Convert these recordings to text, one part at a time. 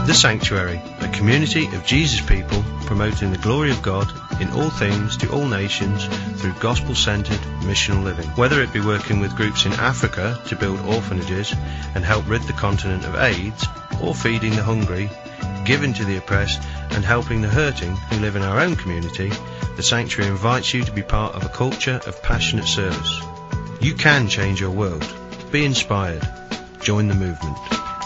The Sanctuary, a community of Jesus people promoting the glory of God in all things to all nations through gospel-centered missional living. Whether it be working with groups in Africa to build orphanages and help rid the continent of AIDS, or feeding the hungry, giving to the oppressed and helping the hurting who live in our own community, the Sanctuary invites you to be part of a culture of passionate service. You can change your world. Be inspired. Join the movement.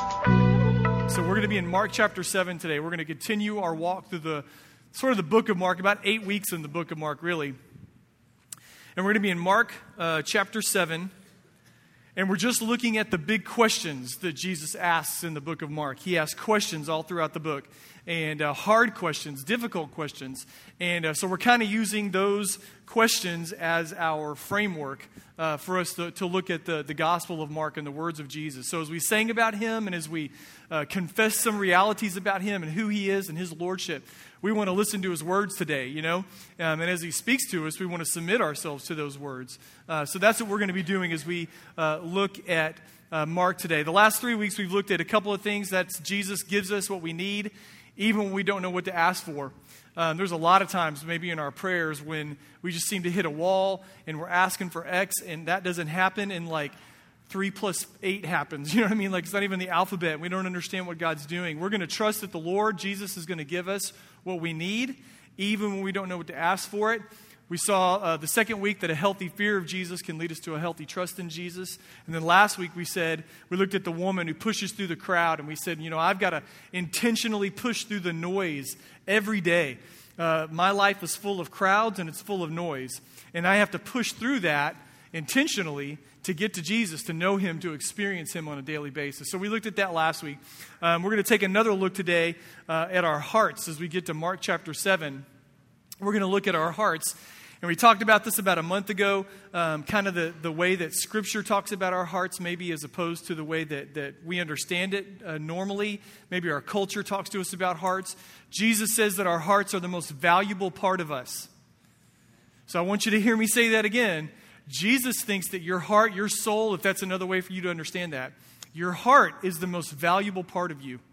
So we're going to be in Mark chapter 7 today. We're going to continue our walk through the book of Mark, about 8 weeks in the book of Mark, really. And we're going to be in Mark chapter 7, and we're just looking at the big questions that Jesus asks in the book of Mark. He asks questions all throughout the book, and hard questions, difficult questions. And so we're kind of using those questions as our framework for us to look at the Gospel of Mark and the words of Jesus. So as we sang about him and as we confess some realities about him and who he is and his lordship, we want to listen to his words today, you know. And as he speaks to us, we want to submit ourselves to those words. So that's what we're going to be doing as we look at Mark today. The last 3 weeks we've looked at a couple of things. That's Jesus gives us what we need, even when we don't know what to ask for. There's a lot of times maybe in our prayers when we just seem to hit a wall and we're asking for X and that doesn't happen, and like 3 plus 8 happens. You know what I mean? Like it's not even the alphabet. We don't understand what God's doing. We're going to trust that the Lord, Jesus, is going to give us what we need, even when we don't know what to ask for it. We saw the second week that a healthy fear of Jesus can lead us to a healthy trust in Jesus. And then last week we looked at the woman who pushes through the crowd, and we said, you know, I've got to intentionally push through the noise every day. My life is full of crowds and it's full of noise. And I have to push through that intentionally to get to Jesus, to know him, to experience him on a daily basis. So we looked at that last week. We're going to take another look today at our hearts as we get to Mark chapter 7. We're going to look at our hearts. And we talked about this about a month ago, kind of the way that Scripture talks about our hearts, maybe as opposed to the way that we understand it normally. Maybe our culture talks to us about hearts. Jesus says that our hearts are the most valuable part of us. So I want you to hear me say that again. Jesus thinks that your heart, your soul, if that's another way for you to understand that, your heart is the most valuable part of you.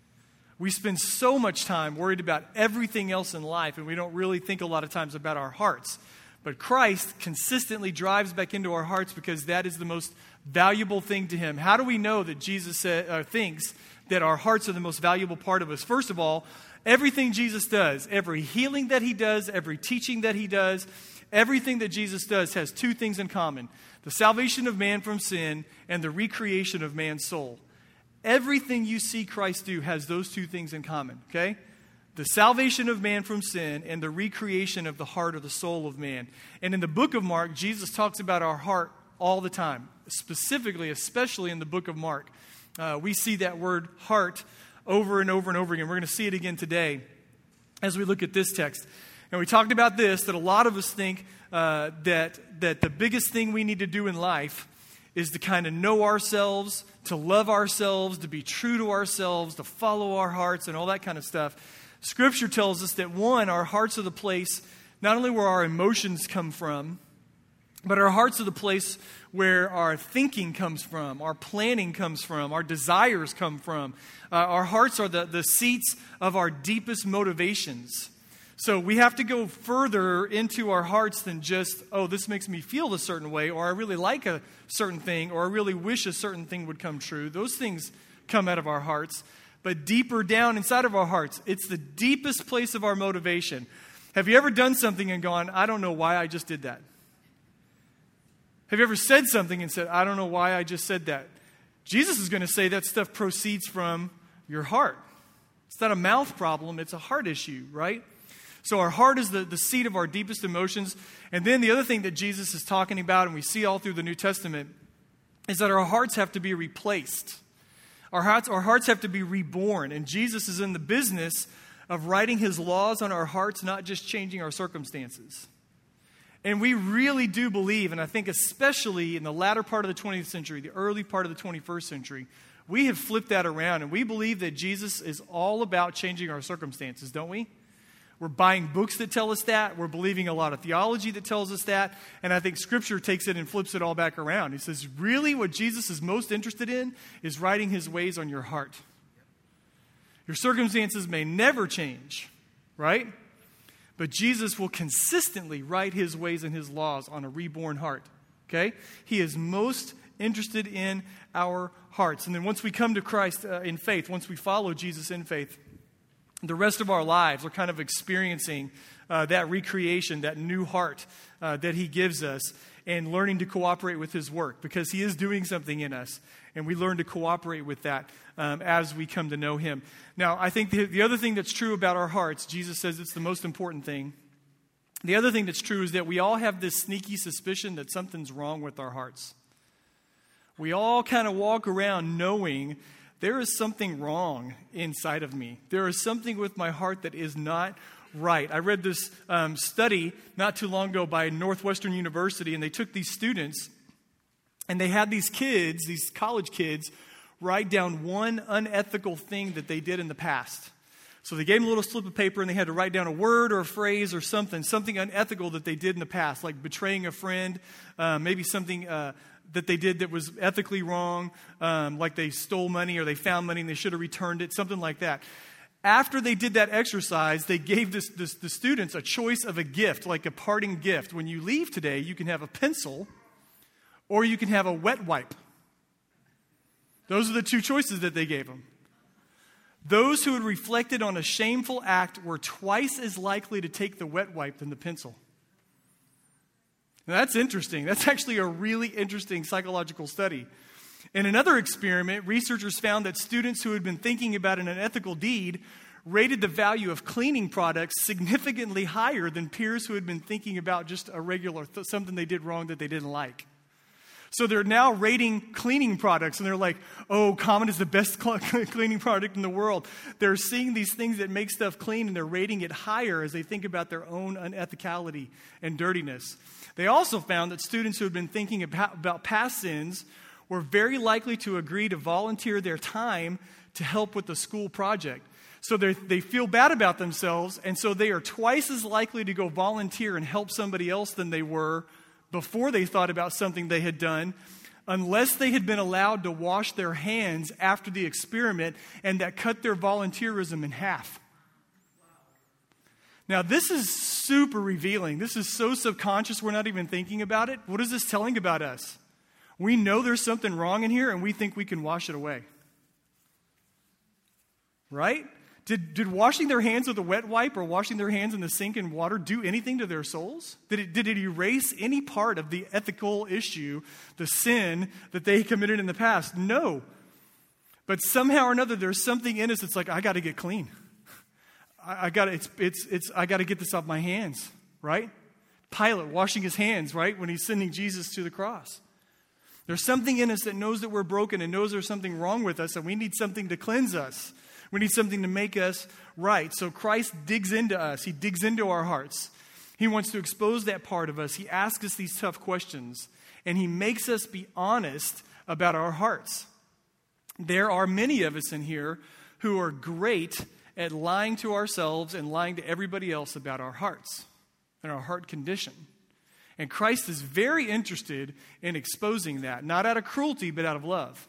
We spend so much time worried about everything else in life, and we don't really think a lot of times about our hearts. But Christ consistently drives back into our hearts because that is the most valuable thing to him. How do we know that Jesus thinks that our hearts are the most valuable part of us? First of all, everything Jesus does, every healing that he does, every teaching that he does, everything that Jesus does has 2 things in common: the salvation of man from sin and the recreation of man's soul. Everything you see Christ do has those 2 things in common, okay? The salvation of man from sin and the recreation of the heart or the soul of man. And in the book of Mark, Jesus talks about our heart all the time, specifically, especially in the book of Mark. We see that word heart over and over and over again. We're going to see it again today as we look at this text. And we talked about this, that a lot of us think that the biggest thing we need to do in life is to kind of know ourselves, to love ourselves, to be true to ourselves, to follow our hearts and all that kind of stuff. Scripture tells us that, one, our hearts are the place not only where our emotions come from, but our hearts are the place where our thinking comes from, our planning comes from, our desires come from. Our hearts are the seats of our deepest motivations. So we have to go further into our hearts than just, oh, this makes me feel a certain way, or I really like a certain thing, or I really wish a certain thing would come true. Those things come out of our hearts. But deeper down inside of our hearts, it's the deepest place of our motivation. Have you ever done something and gone, I don't know why I just did that? Have you ever said something and said, I don't know why I just said that? Jesus is going to say that stuff proceeds from your heart. It's not a mouth problem, it's a heart issue, right? So our heart is the seat of our deepest emotions. And then the other thing that Jesus is talking about, and we see all through the New Testament, is that our hearts have to be replaced. Our hearts have to be reborn. And Jesus is in the business of writing his laws on our hearts, not just changing our circumstances. And we really do believe, and I think especially in the latter part of the 20th century, the early part of the 21st century, we have flipped that around. And we believe that Jesus is all about changing our circumstances, don't we? We're buying books that tell us that. We're believing a lot of theology that tells us that. And I think Scripture takes it and flips it all back around. He says, really what Jesus is most interested in is writing his ways on your heart. Your circumstances may never change, right? But Jesus will consistently write his ways and his laws on a reborn heart, okay? He is most interested in our hearts. And then once we come to Christ in faith, once we follow Jesus in faith, the rest of our lives are kind of experiencing that recreation, that new heart that he gives us, and learning to cooperate with his work, because he is doing something in us, and we learn to cooperate with that as we come to know him. Now, I think the other thing that's true about our hearts, Jesus says it's the most important thing. The other thing that's true is that we all have this sneaky suspicion that something's wrong with our hearts. We all kind of walk around knowing there is something wrong inside of me. There is something with my heart that is not right. I read this study not too long ago by Northwestern University, and they took these students and they had these kids, these college kids, write down one unethical thing that they did in the past. So they gave them a little slip of paper and they had to write down a word or a phrase or something unethical that they did in the past, like betraying a friend, maybe something that they did that was ethically wrong, like they stole money or they found money and they should have returned it, something like that. After they did that exercise, they gave the students a choice of a gift, like a parting gift. When you leave today, you can have a pencil or you can have a wet wipe. Those are the two choices that they gave them. Those who had reflected on a shameful act were twice as likely to take the wet wipe than the pencil. Now, that's interesting. That's actually a really interesting psychological study. In another experiment, researchers found that students who had been thinking about an unethical deed rated the value of cleaning products significantly higher than peers who had been thinking about just a regular something they did wrong that they didn't like. So they're now rating cleaning products, and they're like, oh, Comet is the best cleaning product in the world. They're seeing these things that make stuff clean, and they're rating it higher as they think about their own unethicality and dirtiness. They also found that students who had been thinking about past sins were very likely to agree to volunteer their time to help with the school project. So they feel bad about themselves, and so they are twice as likely to go volunteer and help somebody else than they were before they thought about something they had done, unless they had been allowed to wash their hands after the experiment, and that cut their volunteerism in half. Now, this is super revealing. This is so subconscious, we're not even thinking about it. What is this telling about us? We know there's something wrong in here, and we think we can wash it away. Right? Did washing their hands with a wet wipe or washing their hands in the sink and water do anything to their souls? Did it erase any part of the ethical issue, the sin that they committed in the past? No. But somehow or another, there's something in us that's like, I got to get clean. I got to get this off my hands, right? Pilate washing his hands, right, when he's sending Jesus to the cross. There's something in us that knows that we're broken and knows there's something wrong with us, and we need something to cleanse us. We need something to make us right. So Christ digs into us. He digs into our hearts. He wants to expose that part of us. He asks us these tough questions, and he makes us be honest about our hearts. There are many of us in here who are great at lying to ourselves and lying to everybody else about our hearts and our heart condition. And Christ is very interested in exposing that, not out of cruelty, but out of love.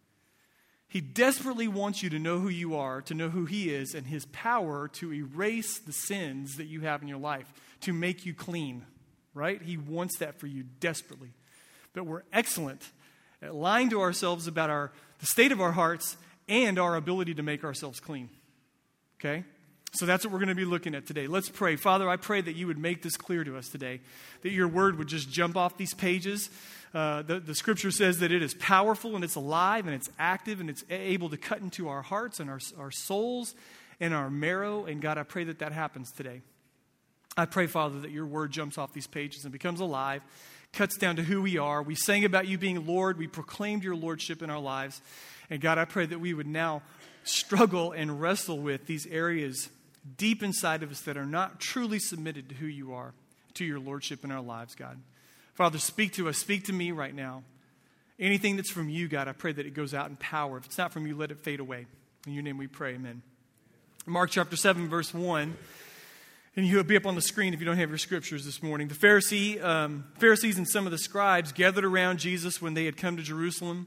He desperately wants you to know who you are, to know who he is, and his power to erase the sins that you have in your life, to make you clean, right? He wants that for you desperately. But we're excellent at lying to ourselves about the state of our hearts and our ability to make ourselves clean, okay? So that's what we're going to be looking at today. Let's pray. Father, I pray that you would make this clear to us today, that your word would just jump off these pages. The scripture says that it is powerful and it's alive and it's active and it's able to cut into our hearts and our souls and our marrow. And God, I pray that that happens today. I pray, Father, that your word jumps off these pages and becomes alive, cuts down to who we are. We sang about you being Lord. We proclaimed your lordship in our lives. And God, I pray that we would now struggle and wrestle with these areas deep inside of us that are not truly submitted to who you are, to your lordship in our lives, God. Father, speak to us. Speak to me right now. Anything that's from you, God, I pray that it goes out in power. If it's not from you, let it fade away. In your name we pray, amen. Mark chapter 7, verse 1. And you'll be up on the screen if you don't have your scriptures this morning. The Pharisees and some of the scribes gathered around Jesus when they had come to Jerusalem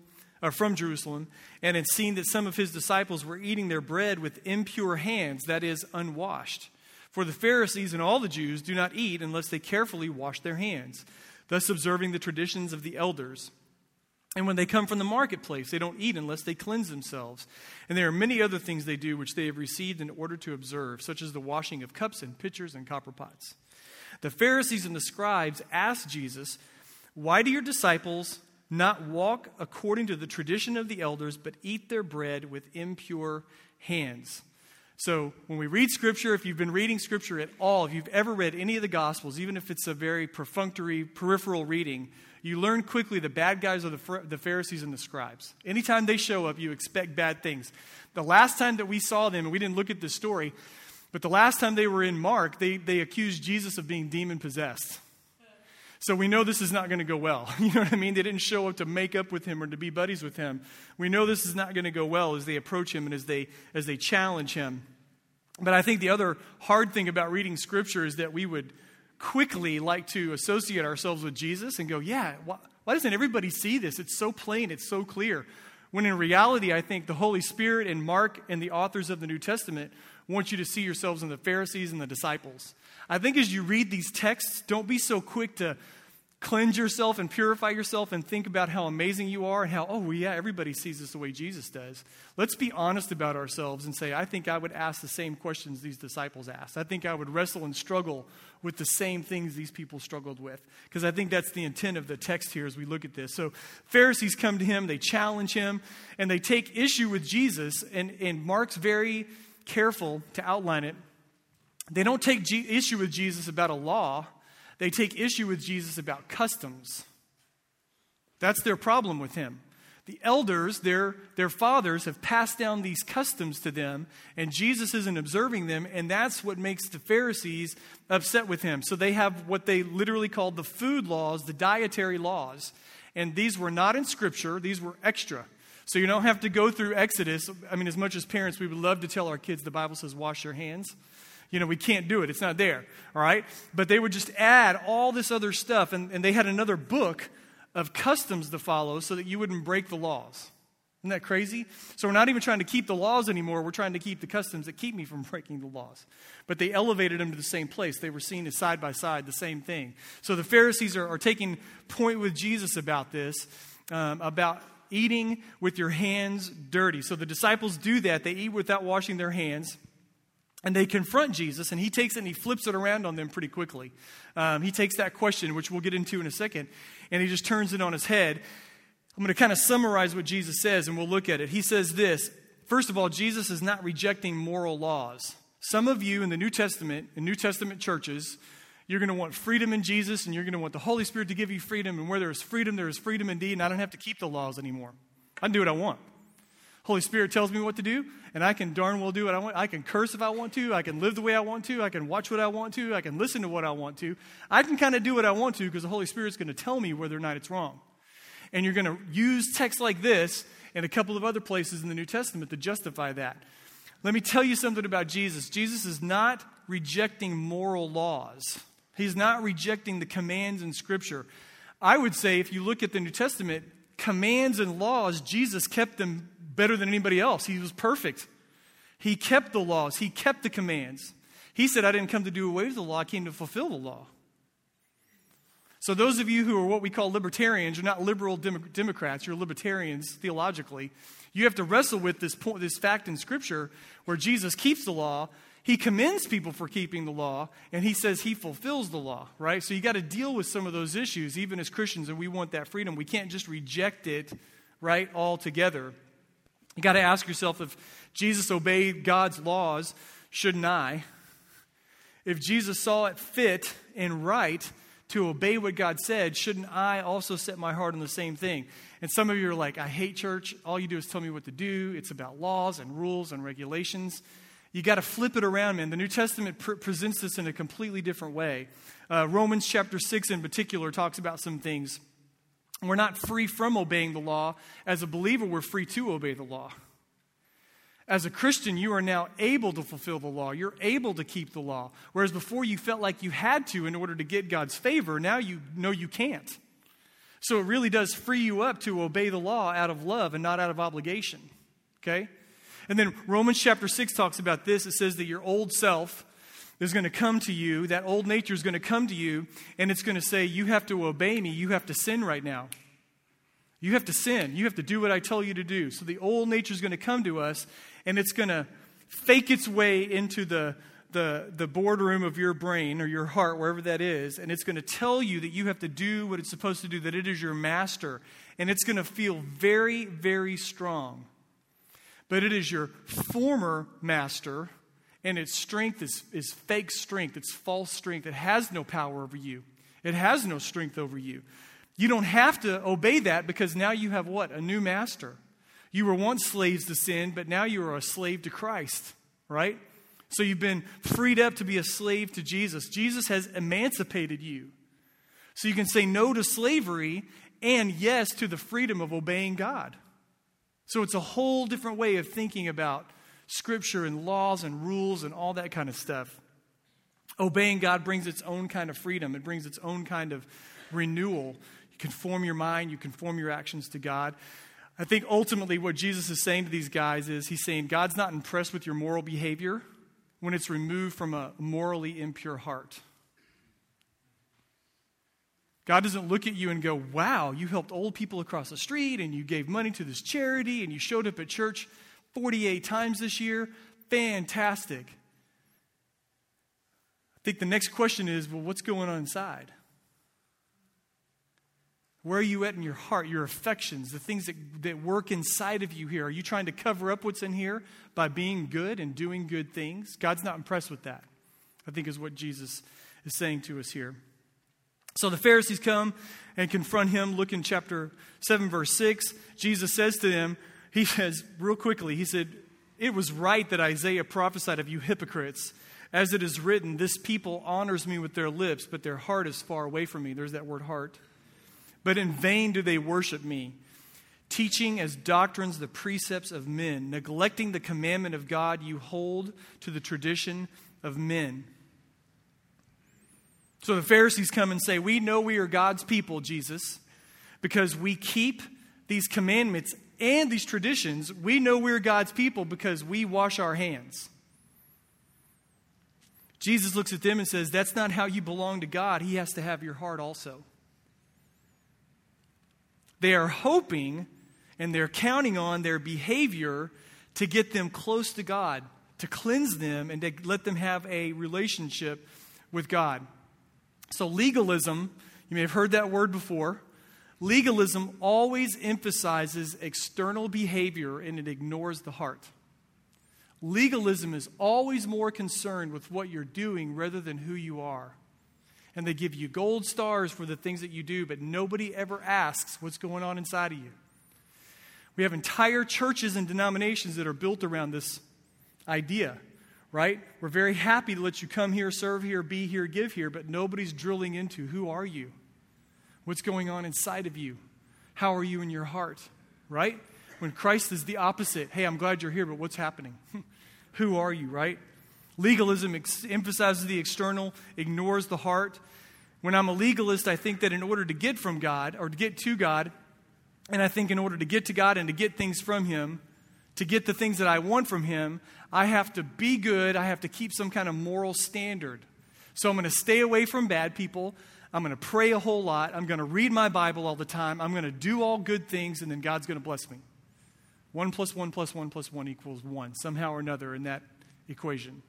from Jerusalem, and had seen that some of his disciples were eating their bread with impure hands, that is, unwashed. For the Pharisees and all the Jews do not eat unless they carefully wash their hands, thus observing the traditions of the elders. And when they come from the marketplace, they don't eat unless they cleanse themselves. And there are many other things they do which they have received in order to observe, such as the washing of cups and pitchers and copper pots. The Pharisees and the scribes asked Jesus, "Why do your disciples not walk according to the tradition of the elders, but eat their bread with impure hands?" So when we read Scripture, if you've been reading Scripture at all, if you've ever read any of the Gospels, even if it's a very perfunctory, peripheral reading, you learn quickly the bad guys are the Pharisees and the scribes. Anytime they show up, you expect bad things. The last time that we saw them, and we didn't look at this story, but the last time they were in Mark, they accused Jesus of being demon-possessed. So we know this is not going to go well. You know what I mean? They didn't show up to make up with him or to be buddies with him. We know this is not going to go well as they approach him and as they challenge him. But I think the other hard thing about reading Scripture is that we would quickly like to associate ourselves with Jesus and go, yeah, why doesn't everybody see this? It's so plain, it's so clear. When in reality, I think the Holy Spirit and Mark and the authors of the New Testament want you to see yourselves in the Pharisees and the disciples. I think as you read these texts, don't be so quick to cleanse yourself and purify yourself and think about how amazing you are and how, oh, well, yeah, everybody sees this the way Jesus does. Let's be honest about ourselves and say, I think I would ask the same questions these disciples asked. I think I would wrestle and struggle with the same things these people struggled with. Because I think that's the intent of the text here as we look at this. So Pharisees come to him, they challenge him, and they take issue with Jesus. And Mark's very careful to outline it. They don't take issue with Jesus about a law. They take issue with Jesus about customs. That's their problem with him. The elders, their fathers, have passed down these customs to them, and Jesus isn't observing them, and that's what makes the Pharisees upset with him. So they have what they literally called the food laws, the dietary laws, and these were not in Scripture, these were extra. So you don't have to go through Exodus. I mean, as much as parents, we would love to tell our kids the Bible says wash your hands. You know, we can't do it. It's not there, all right? But they would just add all this other stuff, and they had another book of customs to follow so that you wouldn't break the laws. Isn't that crazy? So we're not even trying to keep the laws anymore. We're trying to keep the customs that keep me from breaking the laws. But they elevated them to the same place. They were seen as side by side, the same thing. So the Pharisees are taking point with Jesus about this, about eating with your hands dirty. So the disciples do that. They eat without washing their hands. And they confront Jesus, and he takes it and he flips it around on them pretty quickly. He takes that question, which we'll get into in a second, and he just turns it on his head. I'm going to kind of summarize what Jesus says, and we'll look at it. He says this. First of all, Jesus is not rejecting moral laws. Some of you in the New Testament, in New Testament churches, you're going to want freedom in Jesus, and you're going to want the Holy Spirit to give you freedom, and where there is freedom indeed, and I don't have to keep the laws anymore. I can do what I want. Holy Spirit tells me what to do, and I can darn well do what I want. I can curse if I want to. I can live the way I want to. I can watch what I want to. I can listen to what I want to. I can kind of do what I want to because the Holy Spirit's going to tell me whether or not it's wrong. And you're going to use texts like this and a couple of other places in the New Testament to justify that. Let me tell you something about Jesus. Jesus is not rejecting moral laws. He's not rejecting the commands in Scripture. I would say if you look at the New Testament, commands and laws, Jesus kept them better than anybody else. He was perfect. He kept the laws. He kept the commands. He said, I didn't come to do away with the law. I came to fulfill the law. So those of you who are what we call libertarians, you're not liberal Democrats, you're libertarians theologically. You have to wrestle with this fact in Scripture where Jesus keeps the law. He commends people for keeping the law, and he says he fulfills the law, right? So you got to deal with some of those issues, even as Christians, and we want that freedom. We can't just reject it, right, altogether. You got to ask yourself, if Jesus obeyed God's laws, shouldn't I? If Jesus saw it fit and right to obey what God said, shouldn't I also set my heart on the same thing? And some of you are like, I hate church. All you do is tell me what to do. It's about laws and rules and regulations. You got to flip it around, man. The New Testament presents this in a completely different way. Romans chapter 6 in particular talks about some things. We're not free from obeying the law. As a believer, we're free to obey the law. As a Christian, you are now able to fulfill the law. You're able to keep the law. Whereas before you felt like you had to in order to get God's favor, now you know you can't. So it really does free you up to obey the law out of love and not out of obligation. Okay? And then Romans chapter 6 talks about this. It says that your old self is going to come to you. That old nature is going to come to you, and it's going to say, you have to obey me. You have to sin right now. You have to sin. You have to do what I tell you to do. So the old nature is going to come to us, and it's going to fake its way into the boardroom of your brain or your heart, wherever that is, and it's going to tell you that you have to do what it's supposed to do, that it is your master, and it's going to feel very, very strong. But it is your former master, and its strength is fake strength. It's false strength. It has no power over you. It has no strength over you. You don't have to obey that because now you have what? A new master. You were once slaves to sin, but now you are a slave to Christ, right? So you've been freed up to be a slave to Jesus. Jesus has emancipated you. So you can say no to slavery and yes to the freedom of obeying God. So it's a whole different way of thinking about Scripture and laws and rules and all that kind of stuff. Obeying God brings its own kind of freedom. It brings its own kind of renewal. You conform your mind, you conform your actions to God. I think ultimately what Jesus is saying to these guys is he's saying God's not impressed with your moral behavior when it's removed from a morally impure heart. God doesn't look at you and go, wow, you helped old people across the street and you gave money to this charity and you showed up at church 48 times this year. Fantastic. I think the next question is, well, what's going on inside? Where are you at in your heart, your affections, the things that work inside of you here? Are you trying to cover up what's in here by being good and doing good things? God's not impressed with that, I think is what Jesus is saying to us here. So the Pharisees come and confront him. Look in chapter 7, verse 6. Jesus says to them, he says, real quickly, he said, it was right that Isaiah prophesied of you hypocrites. As it is written, this people honors me with their lips, but their heart is far away from me. There's that word heart. But in vain do they worship me, teaching as doctrines the precepts of men. Neglecting the commandment of God, you hold to the tradition of men. So the Pharisees come and say, we know we are God's people, Jesus, because we keep these commandments and these traditions. We know we're God's people because we wash our hands. Jesus looks at them and says, that's not how you belong to God. He has to have your heart also. They are hoping and they're counting on their behavior to get them close to God, to cleanse them and to let them have a relationship with God. So legalism, you may have heard that word before. Legalism always emphasizes external behavior and it ignores the heart. Legalism is always more concerned with what you're doing rather than who you are. And they give you gold stars for the things that you do, but nobody ever asks what's going on inside of you. We have entire churches and denominations that are built around this idea, right? We're very happy to let you come here, serve here, be here, give here, but nobody's drilling into who are you? What's going on inside of you? How are you in your heart, right? When Christ is the opposite, hey, I'm glad you're here, but what's happening? Who are you, right? Legalism emphasizes the external, ignores the heart. When I'm a legalist, I think that in order to get from God, or to get to God, and I think in order to get to God and to get things from Him, to get the things that I want from Him, I have to be good. I have to keep some kind of moral standard. So I'm going to stay away from bad people. I'm going to pray a whole lot. I'm going to read my Bible all the time. I'm going to do all good things, and then God's going to bless me. 1 + 1 + 1 + 1 = 1, somehow or another in that equation.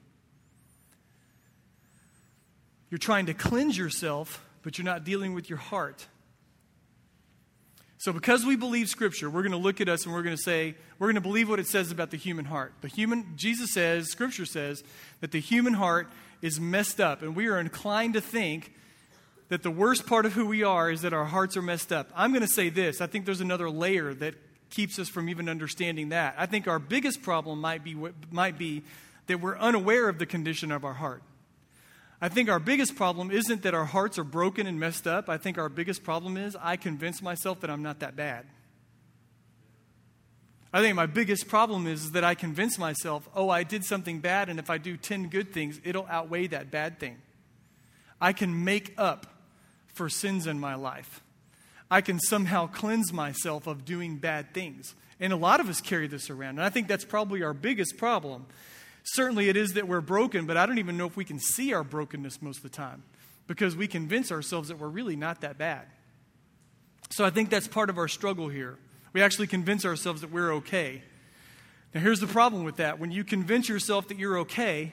You're trying to cleanse yourself, but you're not dealing with your heart. So because we believe Scripture, we're going to look at us and we're going to say, we're going to believe what it says about the human heart. Jesus says, Scripture says, that the human heart is messed up. And we are inclined to think that the worst part of who we are is that our hearts are messed up. I'm going to say this. I think there's another layer that keeps us from even understanding that. I think our biggest problem might be that we're unaware of the condition of our heart. I think our biggest problem isn't that our hearts are broken and messed up. I think our biggest problem is I convince myself that I'm not that bad. I think my biggest problem is that I convince myself, oh, I did something bad, and if I do 10 good things, it'll outweigh that bad thing. I can make up for sins in my life. I can somehow cleanse myself of doing bad things. And a lot of us carry this around. And I think that's probably our biggest problem. Certainly it is that we're broken, but I don't even know if we can see our brokenness most of the time because we convince ourselves that we're really not that bad. So I think that's part of our struggle here. We actually convince ourselves that we're okay. Now here's the problem with that. When you convince yourself that you're okay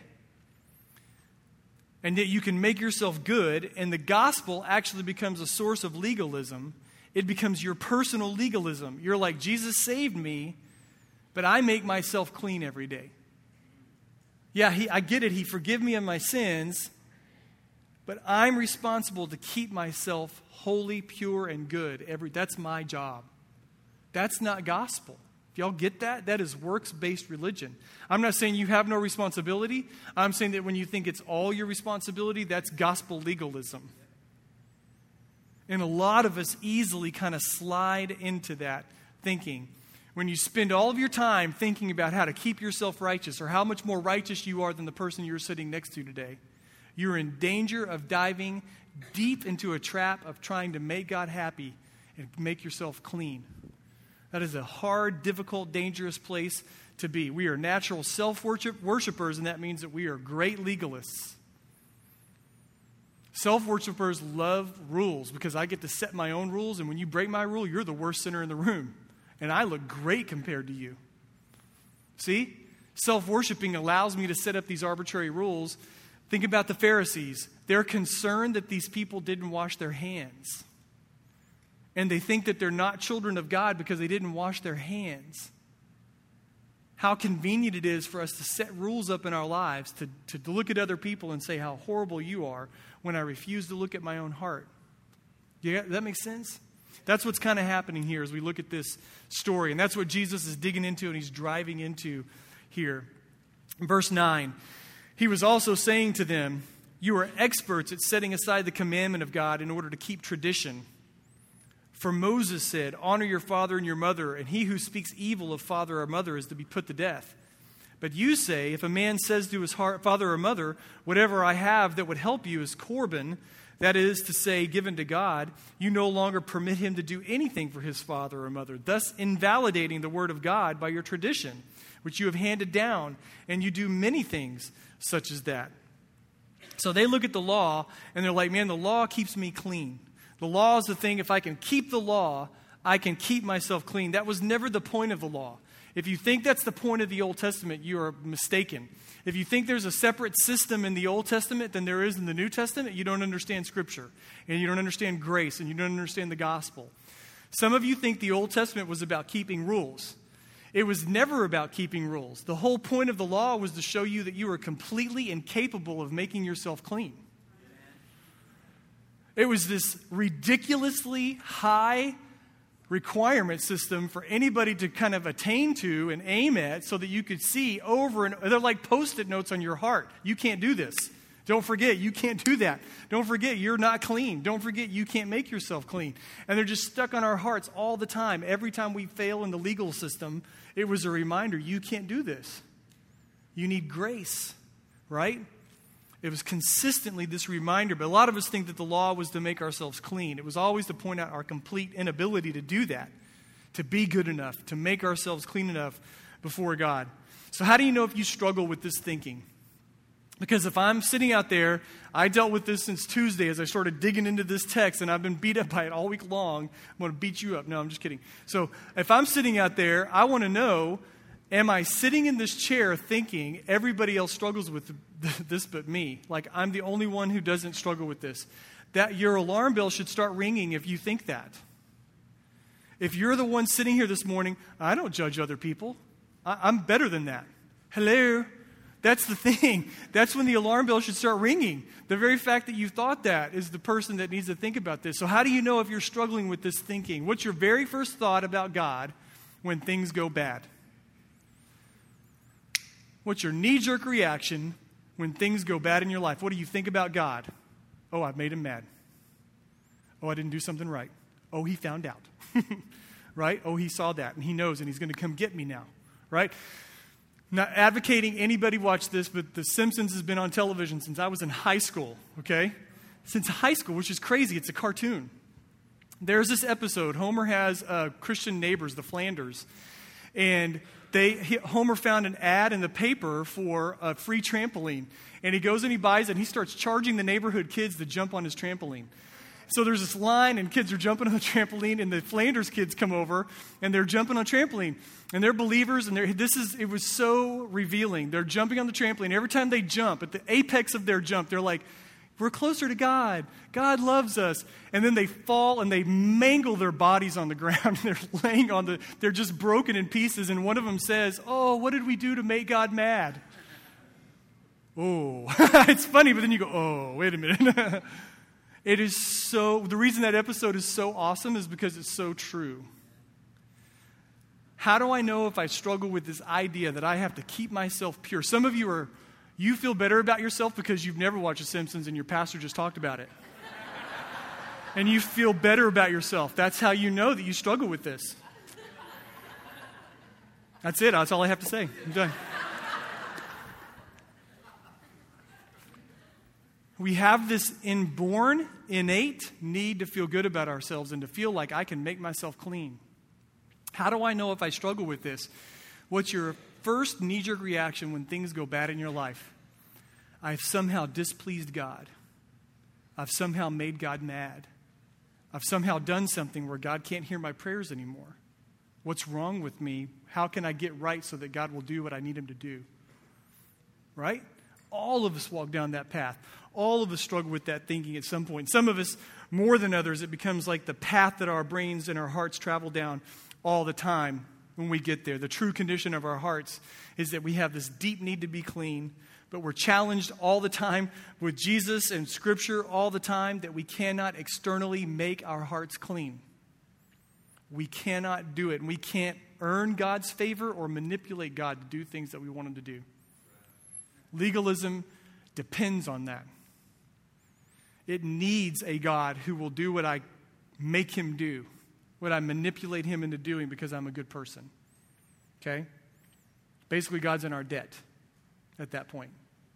and that you can make yourself good and the gospel actually becomes a source of legalism, it becomes your personal legalism. You're like, Jesus saved me, but I make myself clean every day. Yeah, I get it. He forgave me of my sins, but I'm responsible to keep myself holy, pure, and good. That's my job. That's not gospel. If y'all get that, that is works-based religion. I'm not saying you have no responsibility. I'm saying that when you think it's all your responsibility, that's gospel legalism. And a lot of us easily kind of slide into that thinking. When you spend all of your time thinking about how to keep yourself righteous or how much more righteous you are than the person you're sitting next to today, you're in danger of diving deep into a trap of trying to make God happy and make yourself clean. That is a hard, difficult, dangerous place to be. We are natural self-worshipers, and that means that we are great legalists. Self-worshipers love rules because I get to set my own rules, and when you break my rule, you're the worst sinner in the room. And I look great compared to you. See? Self-worshiping allows me to set up these arbitrary rules. Think about the Pharisees. They're concerned that these people didn't wash their hands. And they think that they're not children of God because they didn't wash their hands. How convenient it is for us to set rules up in our lives, to look at other people and say how horrible you are when I refuse to look at my own heart. Yeah, that makes sense? That's what's kind of happening here as we look at this story. And that's what Jesus is digging into and he's driving into here. In verse 9, he was also saying to them, you are experts at setting aside the commandment of God in order to keep tradition. For Moses said, honor your father and your mother, and he who speaks evil of father or mother is to be put to death. But you say, if a man says to his father or mother, whatever I have that would help you is Corban, that is to say, given to God, you no longer permit him to do anything for his father or mother, thus invalidating the word of God by your tradition, which you have handed down, and you do many things such as that. So they look at the law, and they're like, man, the law keeps me clean. The law is the thing. If I can keep the law, I can keep myself clean. That was never the point of the law. If you think that's the point of the Old Testament, you are mistaken. If you think there's a separate system in the Old Testament than there is in the New Testament, you don't understand Scripture, and you don't understand grace, and you don't understand the gospel. Some of you think the Old Testament was about keeping rules. It was never about keeping rules. The whole point of the law was to show you that you are completely incapable of making yourself clean. It was this ridiculously high requirement system for anybody to kind of attain to and aim at so that you could see over and they're like Post-it notes on your heart. You can't do this. Don't forget, you can't do that. Don't forget, you're not clean. Don't forget, you can't make yourself clean. And they're just stuck on our hearts all the time. Every time we fail in the legal system, it was a reminder, you can't do this. You need grace, right? It was consistently this reminder, but a lot of us think that the law was to make ourselves clean. It was always to point out our complete inability to do that, to be good enough, to make ourselves clean enough before God. So how do you know if you struggle with this thinking? Because if I'm sitting out there, I dealt with this since Tuesday as I started digging into this text, and I've been beat up by it all week long. I'm going to beat you up. No, I'm just kidding. So if I'm sitting out there, I want to know, am I sitting in this chair thinking everybody else struggles with this but me? Like I'm the only one who doesn't struggle with this. That your alarm bell should start ringing if you think that. If you're the one sitting here this morning, I don't judge other people. I'm better than that. Hello? That's the thing. That's when the alarm bell should start ringing. The very fact that you thought that is the person that needs to think about this. So how do you know if you're struggling with this thinking? What's your very first thought about God when things go bad? What's your knee-jerk reaction when things go bad in your life? What do you think about God? Oh, I've made him mad. Oh, I didn't do something right. Oh, he found out. Right? Oh, he saw that, and he knows, and he's going to come get me now. Right? Not advocating anybody watch this, but The Simpsons has been on television since I was in high school, okay? Since high school, which is crazy. It's a cartoon. There's this episode. Homer has Christian neighbors, the Flanders, and Homer found an ad in the paper for a free trampoline, and he goes and he buys it, and he starts charging the neighborhood kids to jump on his trampoline. So there's this line, and kids are jumping on the trampoline, and the Flanders kids come over, and they're jumping on trampoline, and they're believers, and it was so revealing. They're jumping on the trampoline. Every time they jump, at the apex of their jump, they're like, we're closer to God. God loves us. And then they fall, and they mangle their bodies on the ground. They're laying they're just broken in pieces, and one of them says, oh, what did we do to make God mad? Oh, it's funny, but then you go, oh, wait a minute. The reason that episode is so awesome is because it's so true. How do I know if I struggle with this idea that I have to keep myself pure? Some of you feel better about yourself because you've never watched The Simpsons and your pastor just talked about it. And you feel better about yourself. That's how you know that you struggle with this. That's it. That's all I have to say. I'm done. We have this inborn, innate need to feel good about ourselves and to feel like I can make myself clean. How do I know if I struggle with this? What's your first knee-jerk reaction when things go bad in your life? I've somehow displeased God. I've somehow made God mad. I've somehow done something where God can't hear my prayers anymore. What's wrong with me? How can I get right so that God will do what I need him to do? Right? All of us walk down that path. All of us struggle with that thinking at some point. Some of us, more than others, it becomes like the path that our brains and our hearts travel down all the time when we get there. The true condition of our hearts is that we have this deep need to be clean, but we're challenged all the time with Jesus and Scripture all the time that we cannot externally make our hearts clean. We cannot do it, and we can't earn God's favor or manipulate God to do things that we want him to do. Legalism depends on that. It needs a God who will do what I make him do, what I manipulate him into doing because I'm a good person. Okay? Basically, God's in our debt at that point.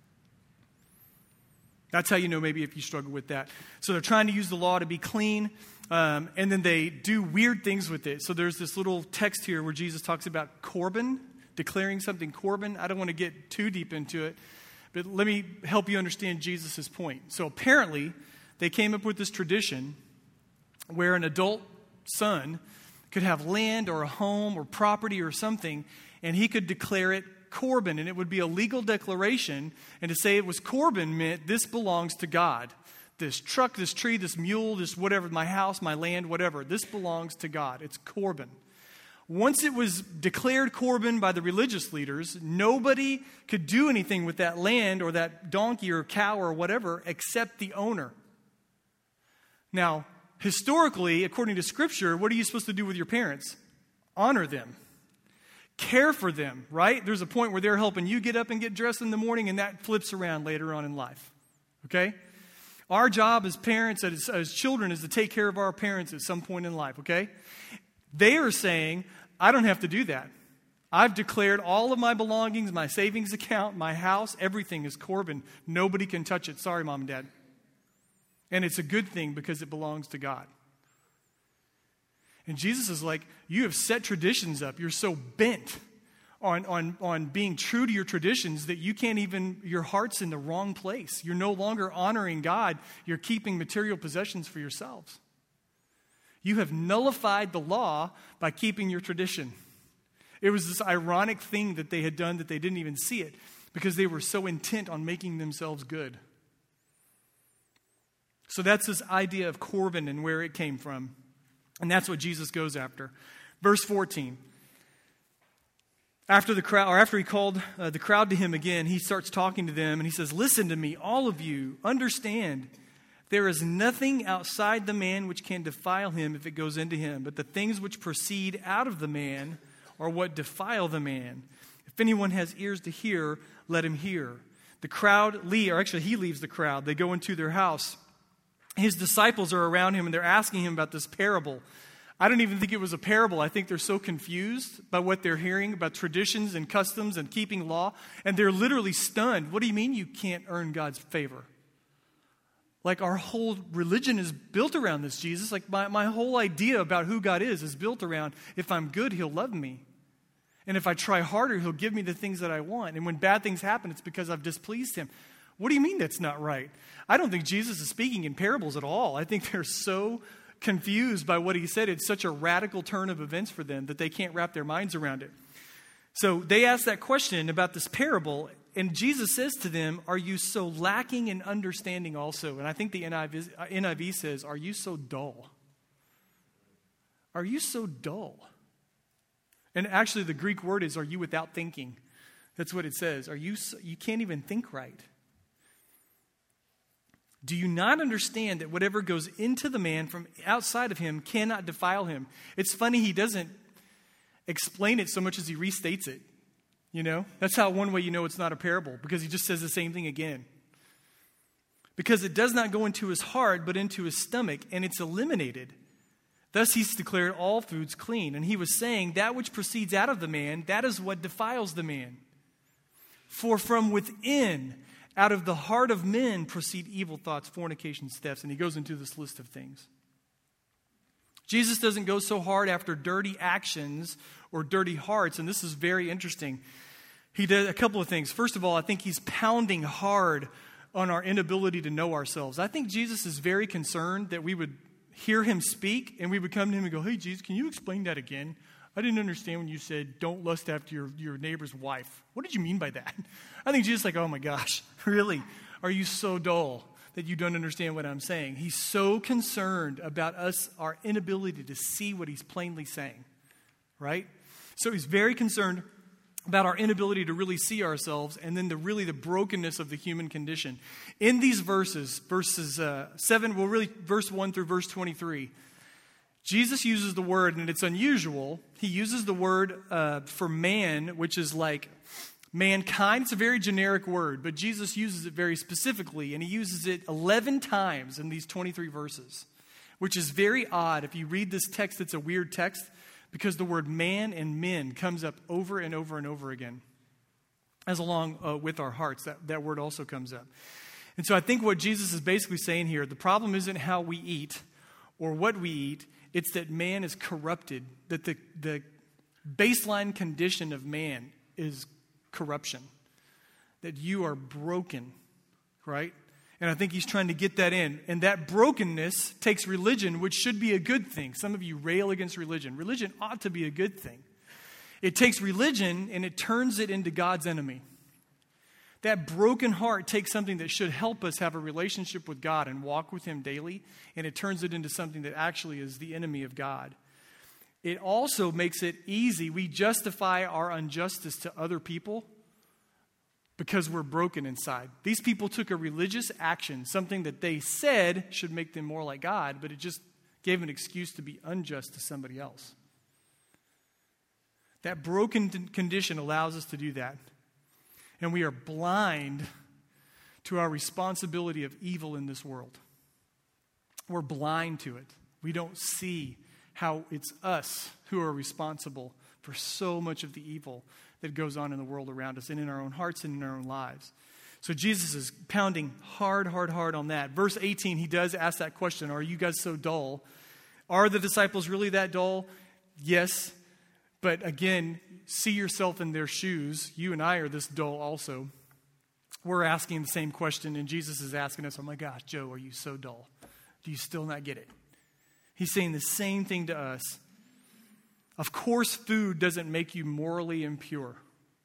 That's how you know maybe if you struggle with that. So they're trying to use the law to be clean, and then they do weird things with it. So there's this little text here where Jesus talks about Corban, declaring something Corban. I don't want to get too deep into it, but let me help you understand Jesus' point. So apparently, they came up with this tradition where an adult son could have land or a home or property or something, and he could declare it Corban, and it would be a legal declaration, and to say it was Corban meant this belongs to God. This truck, this tree, this mule, this whatever, my house, my land, whatever, this belongs to God. It's Corban. Once it was declared Corban by the religious leaders, nobody could do anything with that land or that donkey or cow or whatever except the owner. Now, historically, according to Scripture, what are you supposed to do with your parents? Honor them. Care for them, right? There's a point where they're helping you get up and get dressed in the morning, and that flips around later on in life. Okay? Our job as parents, as children, is to take care of our parents at some point in life, okay? They are saying, I don't have to do that. I've declared all of my belongings, my savings account, my house, everything is Corban. Nobody can touch it. Sorry, Mom and Dad. And it's a good thing because it belongs to God. And Jesus is like, you have set traditions up. You're so bent on being true to your traditions that you can't even, your heart's in the wrong place. You're no longer honoring God. You're keeping material possessions for yourselves. You have nullified the law by keeping your tradition. It was this ironic thing that they had done that they didn't even see it because they were so intent on making themselves good. So that's this idea of Corban and where it came from. And that's what Jesus goes after. Verse 14. After he called the crowd to him again, he starts talking to them and he says, listen to me, all of you, understand. There is nothing outside the man which can defile him if it goes into him, but the things which proceed out of the man are what defile the man. If anyone has ears to hear, let him hear. The crowd he leaves the crowd. They go into their house. His disciples are around him and they're asking him about this parable. I don't even think it was a parable. I think they're so confused by what they're hearing about traditions and customs and keeping law, and they're literally stunned. What do you mean you can't earn God's favor? Like our whole religion is built around this, Jesus. Like my whole idea about who God is built around if I'm good, he'll love me. And if I try harder, he'll give me the things that I want. And when bad things happen, it's because I've displeased him. What do you mean that's not right? I don't think Jesus is speaking in parables at all. I think they're so confused by what he said. It's such a radical turn of events for them that they can't wrap their minds around it. So they ask that question about this parable, and Jesus says to them, are you so lacking in understanding also? And I think the NIV says, are you so dull? Are you so dull? And actually the Greek word is, are you without thinking? That's what it says. You can't even think right. Do you not understand that whatever goes into the man from outside of him cannot defile him? It's funny he doesn't explain it so much as he restates it. You know? That's how one way you know it's not a parable, because he just says the same thing again. Because it does not go into his heart, but into his stomach, and it's eliminated. Thus he's declared all foods clean. And he was saying, that which proceeds out of the man, that is what defiles the man. For from within, out of the heart of men, proceed evil thoughts, fornication, thefts. And he goes into this list of things. Jesus doesn't go so hard after dirty actions or dirty hearts. And this is very interesting. He did a couple of things. First of all, I think he's pounding hard on our inability to know ourselves. I think Jesus is very concerned that we would hear him speak, and we would come to him and go, hey, Jesus, can you explain that again? I didn't understand when you said, don't lust after your neighbor's wife. What did you mean by that? I think Jesus is like, oh my gosh, really? Are you so dull that you don't understand what I'm saying? He's so concerned about us, our inability to see what he's plainly saying, right? So he's very concerned about our inability to really see ourselves, and then the brokenness of the human condition. In these verses 7, verse 1 through verse 23, Jesus uses the word, and it's unusual. He uses the word for man, which is like mankind. It's a very generic word, but Jesus uses it very specifically, and he uses it 11 times in these 23 verses, which is very odd. If you read this text, it's a weird text, because the word man and men comes up over and over and over again. As along with our hearts, that word also comes up. And so I think what Jesus is basically saying here, the problem isn't how we eat or what we eat, it's that man is corrupted, that the baseline condition of man is corruption, that you are broken, right? And I think he's trying to get that in. And that brokenness takes religion, which should be a good thing. Some of you rail against religion. Religion ought to be a good thing. It takes religion and it turns it into God's enemy. That broken heart takes something that should help us have a relationship with God and walk with him daily, and it turns it into something that actually is the enemy of God. It also makes it easy. We justify our injustice to other people because we're broken inside. These people took a religious action, something that they said should make them more like God, but it just gave an excuse to be unjust to somebody else. That broken condition allows us to do that. And we are blind to our responsibility of evil in this world. We're blind to it. We don't see how it's us who are responsible for so much of the evil that goes on in the world around us and in our own hearts and in our own lives. So Jesus is pounding hard on that. Verse 18, he does ask that question, are you guys so dull? Are the disciples really that dull? Yes. But again, see yourself in their shoes. You and I are this dull also. We're asking the same question, and Jesus is asking us, oh my gosh, Joe, are you so dull? Do you still not get it? He's saying the same thing to us. Of course, food doesn't make you morally impure.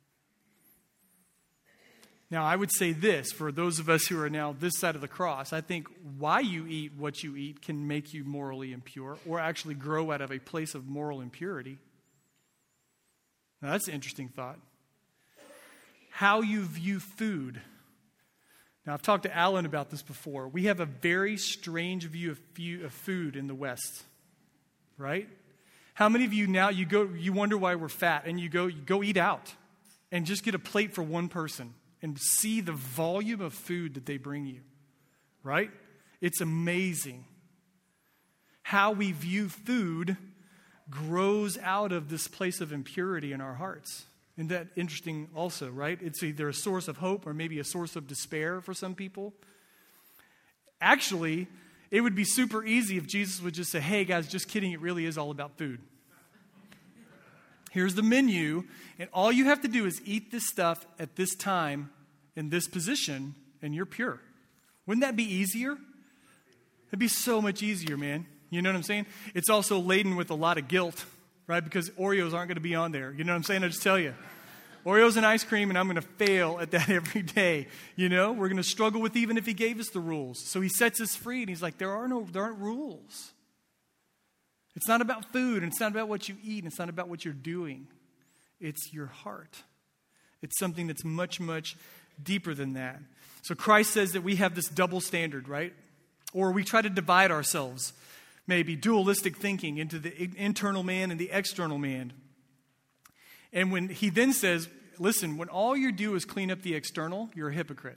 Now, I would say this, for those of us who are now this side of the cross, I think why you eat what you eat can make you morally impure, or actually grow out of a place of moral impurity. Now, that's an interesting thought. How you view food. Now, I've talked to Alan about this before. We have a very strange view of food in the West, right? How many of you now, you wonder why we're fat, and you go eat out and just get a plate for one person and see the volume of food that they bring you, right? It's amazing. How we view food grows out of this place of impurity in our hearts. Isn't that interesting also, right? It's either a source of hope or maybe a source of despair for some people. Actually, it would be super easy if Jesus would just say, hey guys, just kidding, it really is all about food. Here's the menu, and all you have to do is eat this stuff at this time, in this position, and you're pure. Wouldn't that be easier? It'd be so much easier, man. You know what I'm saying? It's also laden with a lot of guilt, right? Because Oreos aren't going to be on there. You know what I'm saying? I just tell you. Oreos and ice cream, and I'm going to fail at that every day. You know, we're going to struggle with even if he gave us the rules. So he sets us free, and he's like, there aren't rules. It's not about food, and it's not about what you eat, and it's not about what you're doing. It's your heart. It's something that's much, much deeper than that. So Christ says that we have this double standard, right? Or we try to divide ourselves, maybe dualistic thinking into the internal man and the external man. And when he then says, listen, when all you do is clean up the external, you're a hypocrite.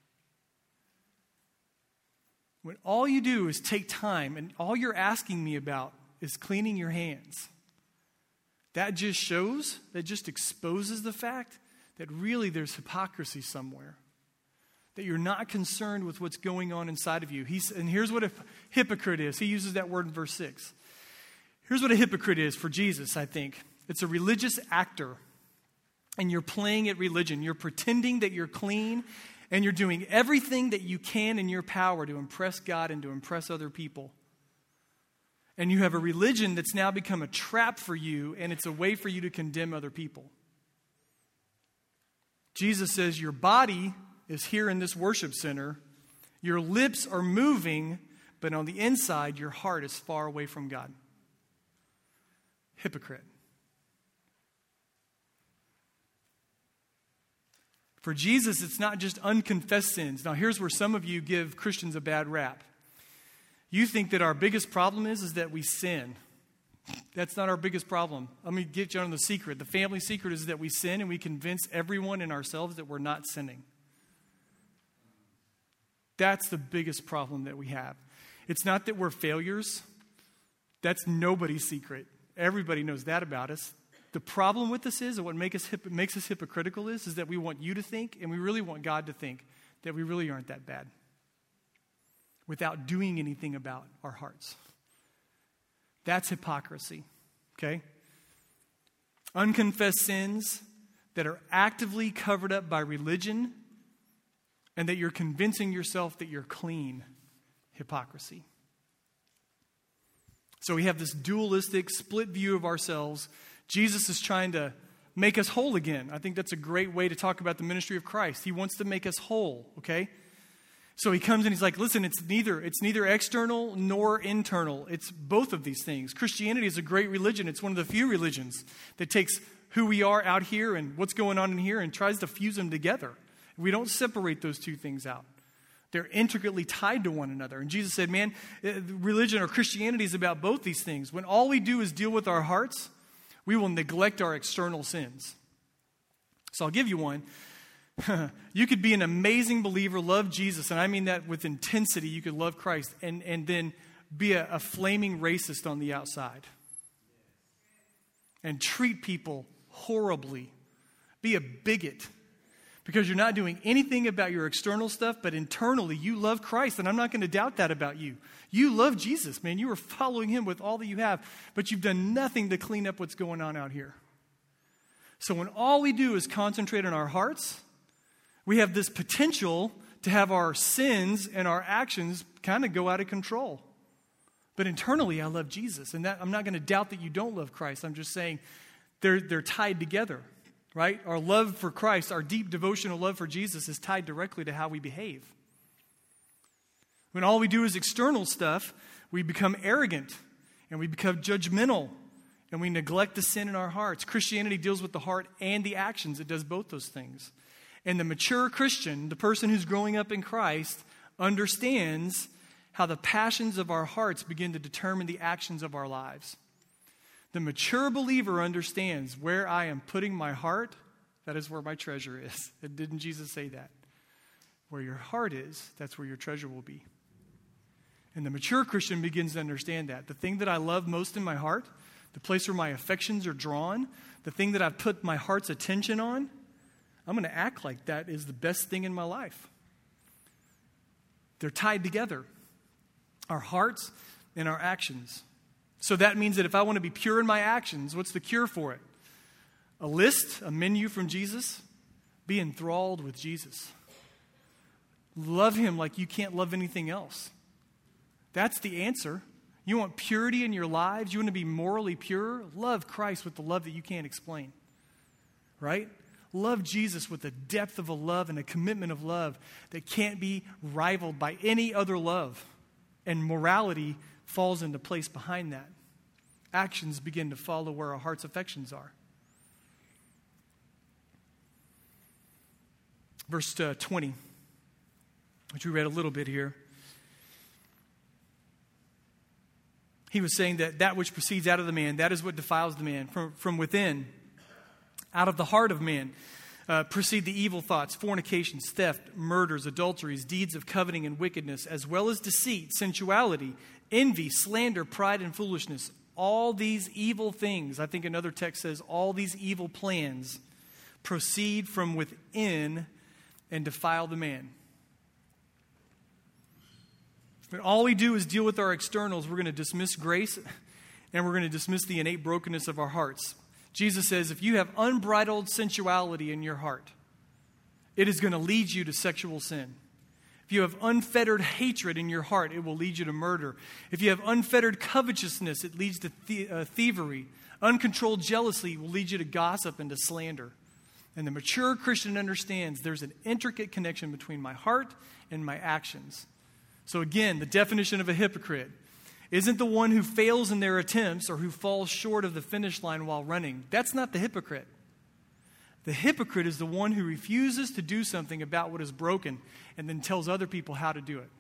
When all you do is take time and all you're asking me about is cleaning your hands, that just exposes the fact that really there's hypocrisy somewhere. That you're not concerned with what's going on inside of you. And here's what a hypocrite is. He uses that word in verse 6. Here's what a hypocrite is for Jesus, I think. It's a religious actor. And you're playing at religion. You're pretending that you're clean. And you're doing everything that you can in your power to impress God and to impress other people. And you have a religion that's now become a trap for you. And it's a way for you to condemn other people. Jesus says your body is here in this worship center. Your lips are moving, but on the inside, your heart is far away from God. Hypocrite. For Jesus, it's not just unconfessed sins. Now, here's where some of you give Christians a bad rap. You think that our biggest problem is that we sin. That's not our biggest problem. Let me get you on the secret. The family secret is that we sin and we convince everyone and ourselves that we're not sinning. That's the biggest problem that we have. It's not that we're failures. That's nobody's secret. Everybody knows that about us. The problem with this is, and what makes us hypocritical is that we want you to think, and we really want God to think, that we really aren't that bad without doing anything about our hearts. That's hypocrisy, okay? Unconfessed sins that are actively covered up by religion and that you're convincing yourself that you're clean. Hypocrisy. So we have this dualistic, split view of ourselves. Jesus is trying to make us whole again. I think that's a great way to talk about the ministry of Christ. He wants to make us whole, okay? So he comes and he's like, listen, it's neither external nor internal. It's both of these things. Christianity is a great religion. It's one of the few religions that takes who we are out here and what's going on in here and tries to fuse them together. We don't separate those two things out. They're intricately tied to one another. And Jesus said, man, religion or Christianity is about both these things. When all we do is deal with our hearts, we will neglect our external sins. So I'll give you one. You could be an amazing believer, love Jesus, and I mean that with intensity. You could love Christ and then be a flaming racist on the outside. And treat people horribly. Be a bigot. Because you're not doing anything about your external stuff, but internally you love Christ. And I'm not going to doubt that about you. You love Jesus, man. You are following him with all that you have. But you've done nothing to clean up what's going on out here. So when all we do is concentrate on our hearts, we have this potential to have our sins and our actions kind of go out of control. But internally, I love Jesus. And that I'm not going to doubt that you don't love Christ. I'm just saying they're tied together. Right? Our love for Christ, our deep devotional love for Jesus is tied directly to how we behave. When all we do is external stuff, we become arrogant and we become judgmental and we neglect the sin in our hearts. Christianity deals with the heart and the actions. It does both those things. And the mature Christian, the person who's growing up in Christ, understands how the passions of our hearts begin to determine the actions of our lives. The mature believer understands where I am putting my heart, that is where my treasure is. And didn't Jesus say that? Where your heart is, that's where your treasure will be. And the mature Christian begins to understand that. The thing that I love most in my heart, the place where my affections are drawn, the thing that I've put my heart's attention on, I'm going to act like that is the best thing in my life. They're tied together. our hearts and our actions. So that means that if I want to be pure in my actions, what's the cure for it? A list, a menu from Jesus? Be enthralled with Jesus. Love him like you can't love anything else. That's the answer. You want purity in your lives? You want to be morally pure? Love Christ with the love that you can't explain. Right? Love Jesus with a depth of a love and a commitment of love that can't be rivaled by any other love. And morality falls into place behind that. Actions begin to follow where our heart's affections are. Verse 20, which we read a little bit here. He was saying that which proceeds out of the man, that is what defiles the man. From within, out of the heart of man, proceed the evil thoughts, fornications, theft, murders, adulteries, deeds of coveting and wickedness, as well as deceit, sensuality, envy, slander, pride, and foolishness. All these evil things, I think another text says, all these evil plans proceed from within and defile the man. When all we do is deal with our externals, we're going to dismiss grace and we're going to dismiss the innate brokenness of our hearts. Jesus says, if you have unbridled sensuality in your heart, it is going to lead you to sexual sin. If you have unfettered hatred in your heart, it will lead you to murder. If you have unfettered covetousness, it leads to thievery. Uncontrolled jealousy will lead you to gossip and to slander. And the mature Christian understands there's an intricate connection between my heart and my actions. So again, the definition of a hypocrite isn't the one who fails in their attempts or who falls short of the finish line while running. That's not the hypocrite. The hypocrite is the one who refuses to do something about what is broken and then tells other people how to do it.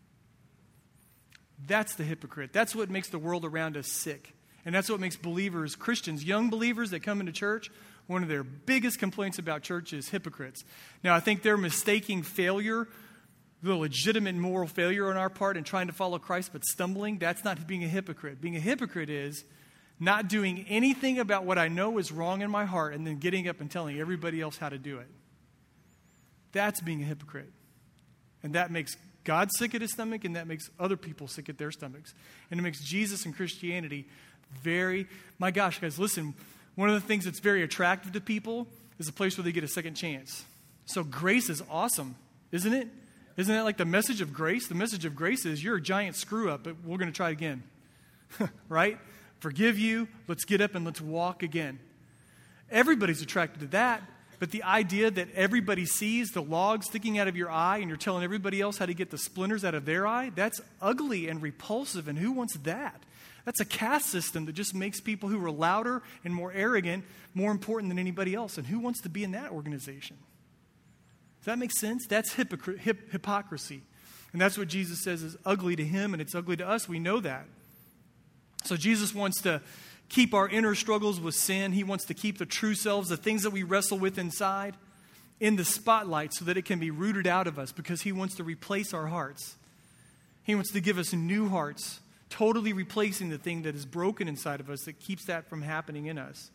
That's the hypocrite. That's what makes the world around us sick. And that's what makes believers, Christians, young believers that come into church, one of their biggest complaints about church is hypocrites. Now, I think they're mistaking failure, the legitimate moral failure on our part in trying to follow Christ, but stumbling. That's not being a hypocrite. Being a hypocrite is not doing anything about what I know is wrong in my heart and then getting up and telling everybody else how to do it. That's being a hypocrite. And that makes God sick at his stomach, and that makes other people sick at their stomachs. And it makes Jesus and Christianity my gosh, guys, listen, one of the things that's very attractive to people is a place where they get a second chance. So grace is awesome, isn't it? Isn't that like the message of grace? The message of grace is you're a giant screw up, but we're going to try again. Right? Forgive you. Let's get up and let's walk again. Everybody's attracted to that. But the idea that everybody sees the log sticking out of your eye and you're telling everybody else how to get the splinters out of their eye, that's ugly and repulsive. And who wants that? That's a caste system that just makes people who are louder and more arrogant more important than anybody else. And who wants to be in that organization? Does that make sense? That's hypocrisy. And that's what Jesus says is ugly to him, and it's ugly to us. We know that. So Jesus wants to keep our inner struggles with sin. He wants to keep the true selves, the things that we wrestle with inside, in the spotlight so that it can be rooted out of us, because he wants to replace our hearts. He wants to give us new hearts, totally replacing the thing that is broken inside of us that keeps that from happening in us.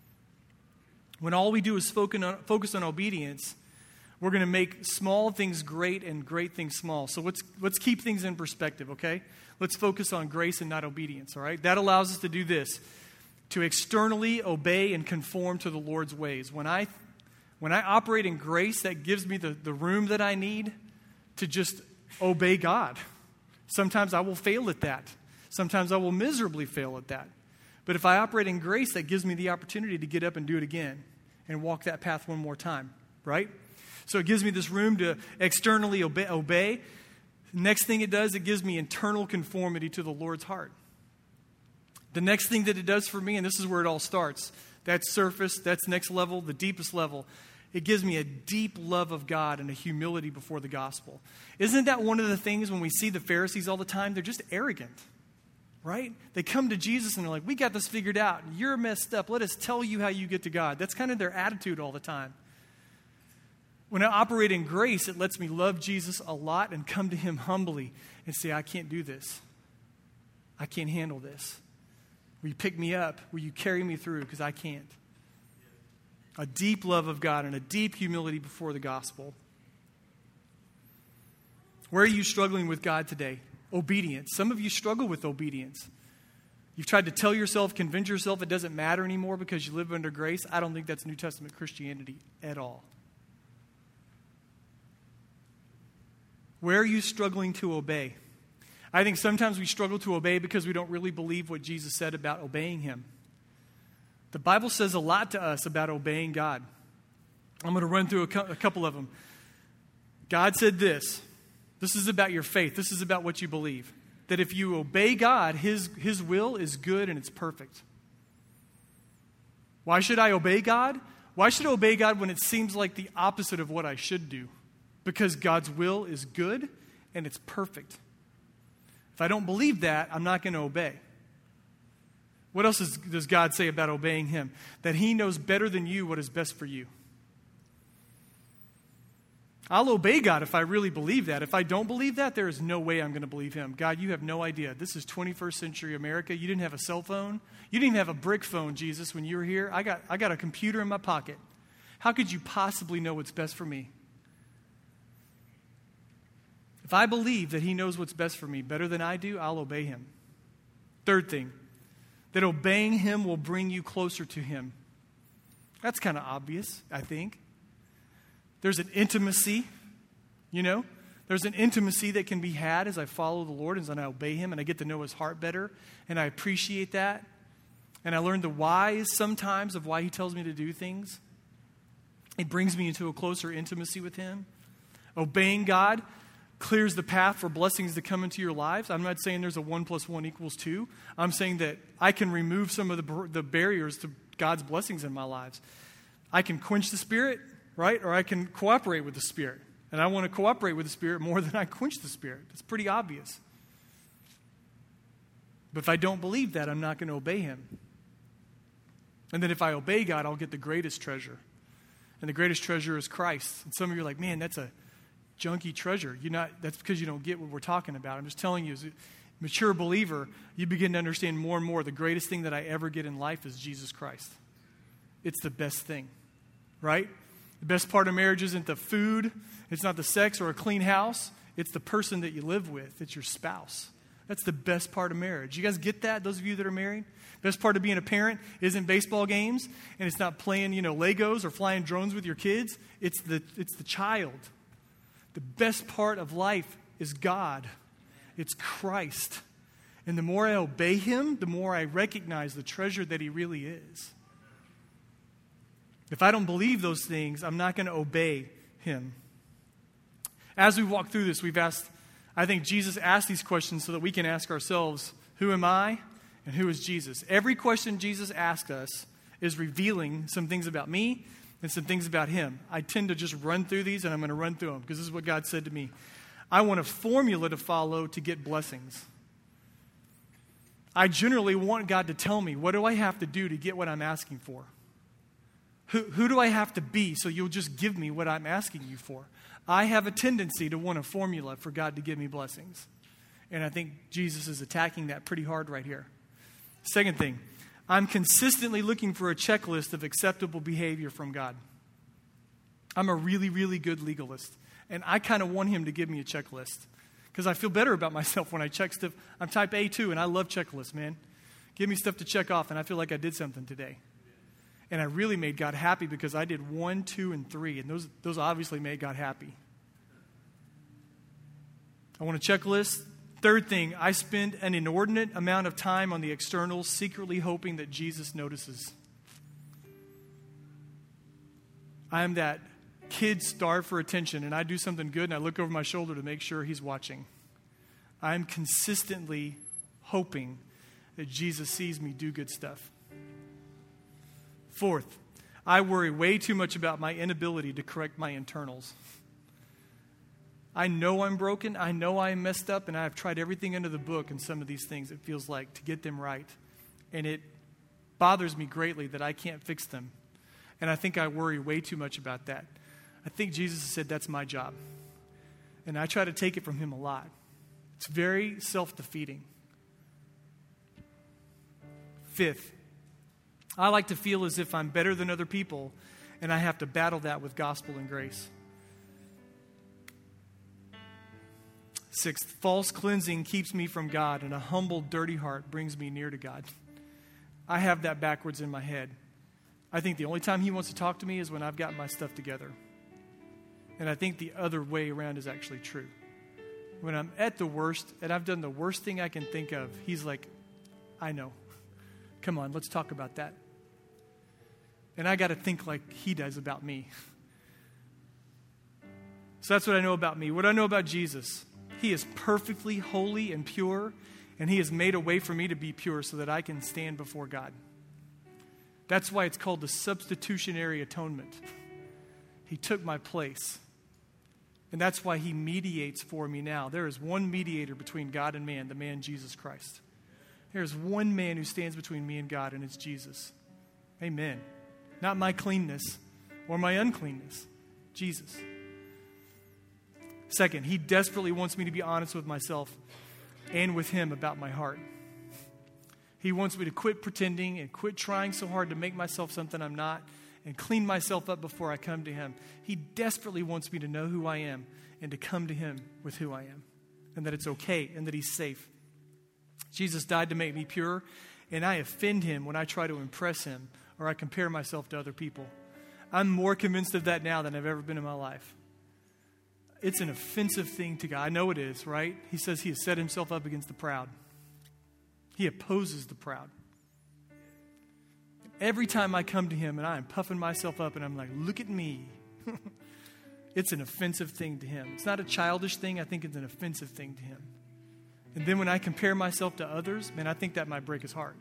When all we do is focus on obedience, we're going to make small things great and great things small. So let's keep things in perspective, okay? Let's focus on grace and not obedience, all right? That allows us to do this, to externally obey and conform to the Lord's ways. When I operate in grace, that gives me the room that I need to just obey God. Sometimes I will fail at that. Sometimes I will miserably fail at that. But if I operate in grace, that gives me the opportunity to get up and do it again and walk that path one more time, right? So it gives me this room to externally obey. Next thing it does, it gives me internal conformity to the Lord's heart. The next thing that it does for me, and this is where it all starts, that's surface, that's next level, the deepest level. It gives me a deep love of God and a humility before the gospel. Isn't that one of the things when we see the Pharisees all the time? They're just arrogant, right? They come to Jesus and they're like, we got this figured out. You're messed up. Let us tell you how you get to God. That's kind of their attitude all the time. When I operate in grace, it lets me love Jesus a lot and come to him humbly and say, I can't do this. I can't handle this. Will you pick me up? Will you carry me through? Because I can't. A deep love of God and a deep humility before the gospel. Where are you struggling with God today? obedience. Some of you struggle with obedience. You've tried to tell yourself, convince yourself it doesn't matter anymore because you live under grace. I don't think that's New Testament Christianity at all. Where are you struggling to obey? I think sometimes we struggle to obey because we don't really believe what Jesus said about obeying him. The Bible says a lot to us about obeying God. I'm going to run through a couple of them. God said this. This is about your faith. This is about what you believe. That if you obey God, His will is good and it's perfect. Why should I obey God? Why should I obey God when it seems like the opposite of what I should do? Because God's will is good and it's perfect. If I don't believe that, I'm not going to obey. What else does God say about obeying Him? That He knows better than you what is best for you. I'll obey God if I really believe that. If I don't believe that, there is no way I'm going to believe Him. God, you have no idea. This is 21st century America. You didn't have a cell phone. You didn't even have a brick phone, Jesus, when you were here. I got a computer in my pocket. How could you possibly know what's best for me? If I believe that He knows what's best for me better than I do, I'll obey Him. Third thing, that obeying Him will bring you closer to Him. That's kind of obvious, I think. There's an intimacy, There's an intimacy that can be had as I follow the Lord, as I obey Him, and I get to know His heart better, and I appreciate that. And I learn the whys sometimes of why He tells me to do things. It brings me into a closer intimacy with Him. Obeying God clears the path for blessings to come into your lives. I'm not saying there's a 1 + 1 = 2. I'm saying that I can remove some of the barriers to God's blessings in my lives. I can quench the Spirit, right? Or I can cooperate with the Spirit. And I want to cooperate with the Spirit more than I quench the Spirit. It's pretty obvious. But if I don't believe that, I'm not going to obey Him. And then if I obey God, I'll get the greatest treasure. And the greatest treasure is Christ. And some of you are like, man, that's a junky treasure. That's because you don't get what we're talking about. I'm just telling you, as a mature believer, you begin to understand more and more the greatest thing that I ever get in life is Jesus Christ. It's the best thing, right? The best part of marriage isn't the food. It's not the sex or a clean house. It's the person that you live with. It's your spouse. That's the best part of marriage. You guys get that, those of you that are married? Best part of being a parent isn't baseball games, and it's not playing, Legos or flying drones with your kids. It's the child. The best part of life is God. It's Christ. And the more I obey Him, the more I recognize the treasure that He really is. If I don't believe those things, I'm not going to obey Him. As we walk through this, I think Jesus asked these questions so that we can ask ourselves, who am I and who is Jesus? Every question Jesus asked us is revealing some things about me and some things about Him. I tend to just run through these, and I'm going to run through them because this is what God said to me. I want a formula to follow to get blessings. I generally want God to tell me, what do I have to do to get what I'm asking for? Who do I have to be so you'll just give me what I'm asking you for? I have a tendency to want a formula for God to give me blessings. And I think Jesus is attacking that pretty hard right here. Second thing, I'm consistently looking for a checklist of acceptable behavior from God. I'm a really, really good legalist. And I kind of want Him to give me a checklist. Because I feel better about myself when I check stuff. I'm type A too, and I love checklists, man. Give me stuff to check off, and I feel like I did something today. And I really made God happy because I did 1, 2, and 3. And those obviously made God happy. I want a checklist. Third thing, I spend an inordinate amount of time on the externals, secretly hoping that Jesus notices. I am that kid starved for attention, and I do something good, and I look over my shoulder to make sure He's watching. I am consistently hoping that Jesus sees me do good stuff. Fourth, I worry way too much about my inability to correct my internals. I know I'm broken. I know I'm messed up, and I've tried everything under the book in some of these things, it feels like, to get them right. And it bothers me greatly that I can't fix them. And I think I worry way too much about that. I think Jesus said that's my job. And I try to take it from Him a lot. It's very self-defeating. Fifth, I like to feel as if I'm better than other people, and I have to battle that with gospel and grace. 6th, false cleansing keeps me from God, and a humble, dirty heart brings me near to God. I have that backwards in my head. I think the only time he wants to talk to me is when I've got my stuff together. And I think the other way around is actually true. When I'm at the worst, and I've done the worst thing I can think of, he's like, I know. Come on, let's talk about that. And I got to think like he does about me. So that's what I know about me. What I know about Jesus, he is perfectly holy and pure, and he has made a way for me to be pure so that I can stand before God. That's why it's called the substitutionary atonement. He took my place. And that's why he mediates for me now. There is one mediator between God and man, the man Jesus Christ. There is one man who stands between me and God, and it's Jesus. Amen. Not my cleanness or my uncleanness. Jesus. Second, he desperately wants me to be honest with myself and with him about my heart. He wants me to quit pretending and quit trying so hard to make myself something I'm not and clean myself up before I come to him. He desperately wants me to know who I am and to come to him with who I am, and that it's okay and that he's safe. Jesus died to make me pure, and I offend him when I try to impress him or I compare myself to other people. I'm more convinced of that now than I've ever been in my life. It's an offensive thing to God. I know it is, right? He says he has set himself up against the proud. He opposes the proud. Every time I come to him and I am puffing myself up and I'm like, look at me. It's an offensive thing to him. It's not a childish thing. I think it's an offensive thing to him. And then when I compare myself to others, man, I think that might break his heart.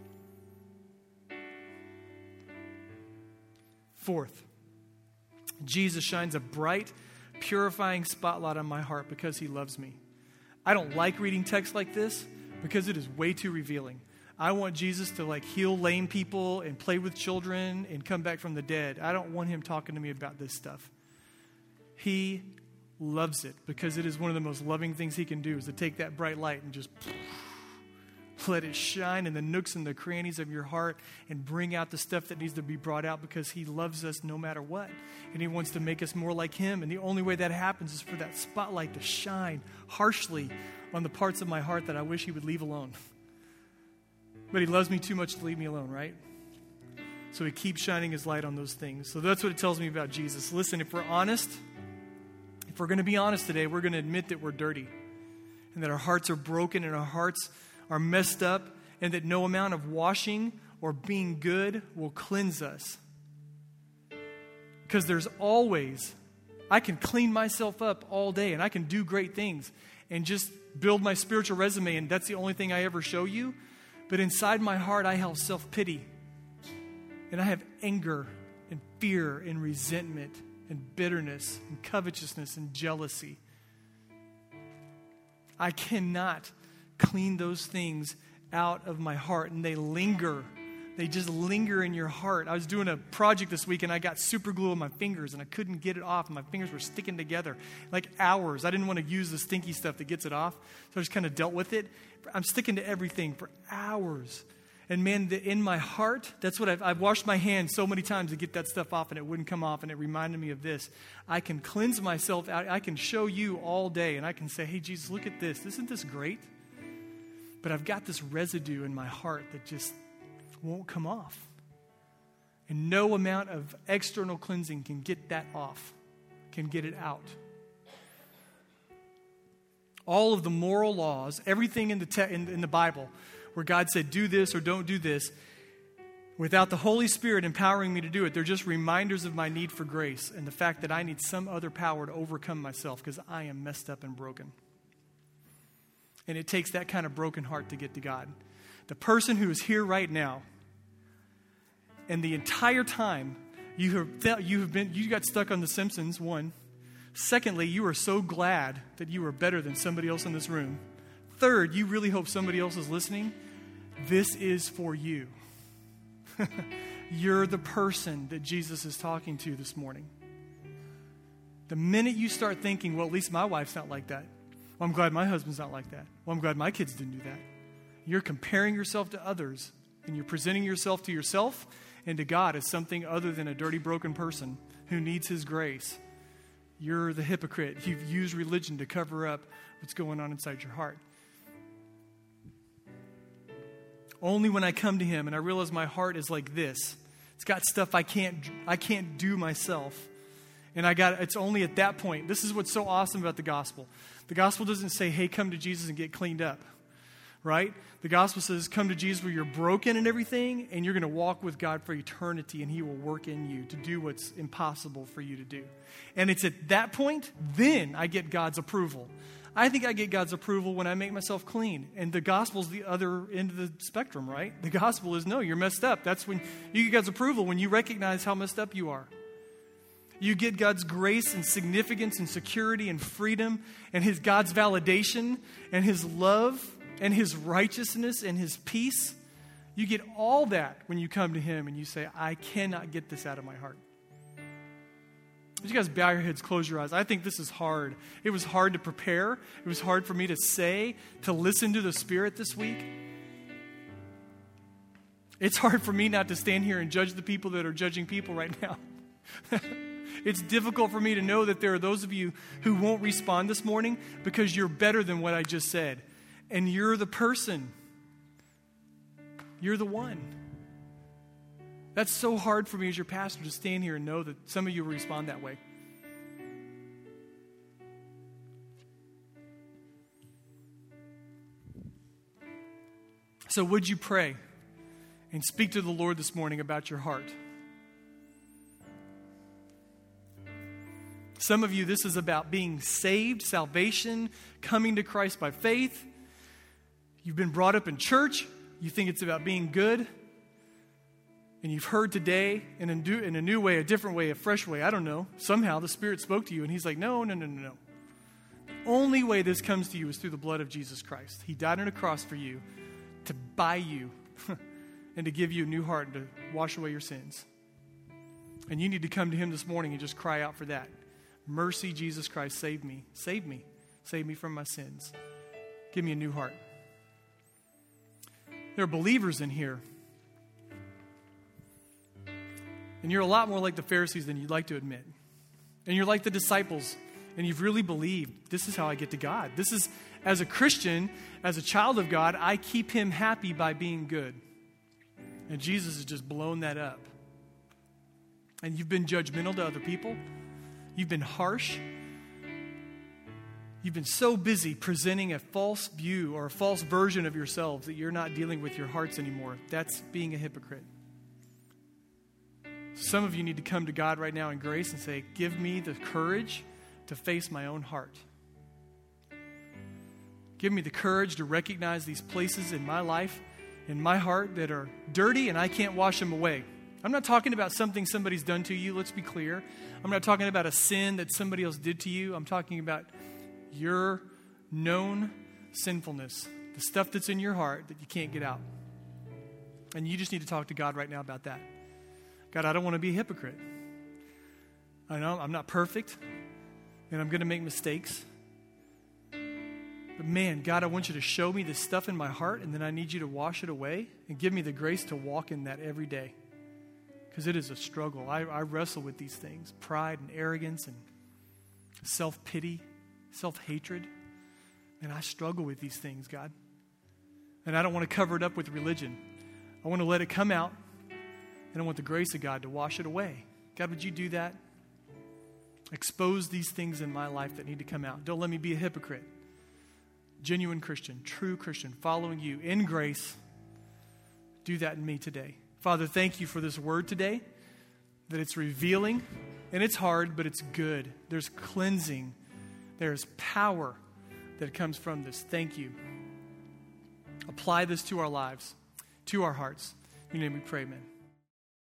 Fourth, Jesus shines a bright, purifying spotlight on my heart because he loves me. I don't like reading text like this because it is way too revealing. I want Jesus to heal lame people and play with children and come back from the dead. I don't want him talking to me about this stuff. He loves it because it is one of the most loving things he can do, is to take that bright light and just let it shine in the nooks and the crannies of your heart and bring out the stuff that needs to be brought out, because he loves us no matter what. And he wants to make us more like him. And the only way that happens is for that spotlight to shine harshly on the parts of my heart that I wish he would leave alone. But he loves me too much to leave me alone, right? So he keeps shining his light on those things. So that's what it tells me about Jesus. Listen, if we're honest, if we're going to be honest today, we're going to admit that we're dirty and that our hearts are broken and our hearts are messed up, and that no amount of washing or being good will cleanse us. Because there's always, I can clean myself up all day and I can do great things and just build my spiritual resume, and that's the only thing I ever show you. But inside my heart, I have self-pity. And I have anger and fear and resentment and bitterness and covetousness and jealousy. I cannot clean those things out of my heart, and they linger. They just linger in your heart. I was doing a project this week, and I got super glue on my fingers, and I couldn't get it off, and my fingers were sticking together like hours. I didn't want to use the stinky stuff that gets it off, so I just kind of dealt with it. I'm sticking to everything for hours. And man, in my heart, that's what I've washed my hands so many times to get that stuff off, and it wouldn't come off, and it reminded me of this. I can cleanse myself out. I can show you all day, and I can say, hey, Jesus, look at this. Isn't this great? But I've got this residue in my heart that just won't come off. And no amount of external cleansing can get that off, can get it out. All of the moral laws, everything in the Bible where God said do this or don't do this, without the Holy Spirit empowering me to do it, they're just reminders of my need for grace and the fact that I need some other power to overcome myself because I am messed up and broken. And it takes that kind of broken heart to get to God. The person who is here right now, and the entire time you got stuck on The Simpsons, one. Secondly, you are so glad that you are better than somebody else in this room. Third, you really hope somebody else is listening. This is for you. You're the person that Jesus is talking to this morning. The minute you start thinking, well, at least my wife's not like that. Well, I'm glad my husband's not like that. Well, I'm glad my kids didn't do that. You're comparing yourself to others, and you're presenting yourself to yourself and to God as something other than a dirty, broken person who needs his grace. You're the hypocrite. You've used religion to cover up what's going on inside your heart. Only when I come to him and I realize my heart is like this, it's got stuff I can't do myself. And it's only at that point. This is what's so awesome about the gospel. The gospel doesn't say, hey, come to Jesus and get cleaned up, right? The gospel says, come to Jesus where you're broken and everything, and you're going to walk with God for eternity, and he will work in you to do what's impossible for you to do. And it's at that point, then I get God's approval. I think I get God's approval when I make myself clean. And the gospel's the other end of the spectrum, right? The gospel is, no, you're messed up. That's when you get God's approval, when you recognize how messed up you are. You get God's grace and significance and security and freedom and his God's validation and his love and his righteousness and his peace. You get all that when you come to him and you say, I cannot get this out of my heart. Would you guys bow your heads, close your eyes? I think this is hard. It was hard to prepare. It was hard for me to say, to listen to the Spirit this week. It's hard for me not to stand here and judge the people that are judging people right now. It's difficult for me to know that there are those of you who won't respond this morning because you're better than what I just said. And you're the person. You're the one. That's so hard for me as your pastor to stand here and know that some of you will respond that way. So would you pray and speak to the Lord this morning about your heart? Some of you, this is about being saved, salvation, coming to Christ by faith. You've been brought up in church. You think it's about being good. And you've heard today in a new way, a different way, a fresh way. I don't know. Somehow the Spirit spoke to you and he's like, no. The only way this comes to you is through the blood of Jesus Christ. He died on a cross for you to buy you and to give you a new heart and to wash away your sins. And you need to come to him this morning and just cry out for that. Mercy, Jesus Christ, save me. Save me. Save me from my sins. Give me a new heart. There are believers in here. And you're a lot more like the Pharisees than you'd like to admit. And you're like the disciples. And you've really believed, this is how I get to God. This is, as a Christian, as a child of God, I keep him happy by being good. And Jesus has just blown that up. And you've been judgmental to other people. You've been harsh. You've been so busy presenting a false view or a false version of yourselves that you're not dealing with your hearts anymore. That's being a hypocrite. Some of you need to come to God right now in grace and say, give me the courage to face my own heart. Give me the courage to recognize these places in my life, in my heart that are dirty and I can't wash them away. I'm not talking about something somebody's done to you, let's be clear. I'm not talking about a sin that somebody else did to you. I'm talking about your known sinfulness, the stuff that's in your heart that you can't get out. And you just need to talk to God right now about that. God, I don't want to be a hypocrite. I know I'm not perfect, and I'm going to make mistakes. But man, God, I want you to show me this stuff in my heart, and then I need you to wash it away and give me the grace to walk in that every day. Because it is a struggle. I wrestle with these things. Pride and arrogance and self-pity, self-hatred. And I struggle with these things, God. And I don't want to cover it up with religion. I want to let it come out. And I want the grace of God to wash it away. God, would you do that? Expose these things in my life that need to come out. Don't let me be a hypocrite. Genuine Christian, true Christian, following you in grace. Do that in me today. Father, thank you for this word today, that it's revealing, and it's hard, but it's good. There's cleansing. There's power that comes from this. Thank you. Apply this to our lives, to our hearts. In your name we pray, amen.